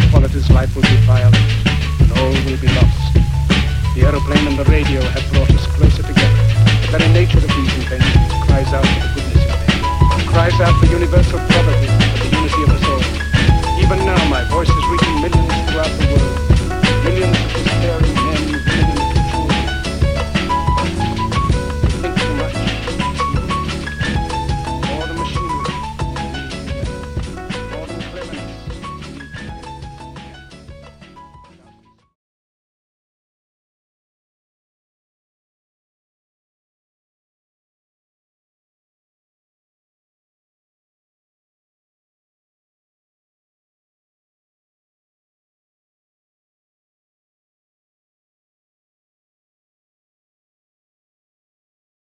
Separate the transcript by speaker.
Speaker 1: inequalities, life will be violent, and all will be lost. The aeroplane and the radio have brought us closer together. The very nature of these inventions cries out for the goodness of men, cries out for universal brotherhood,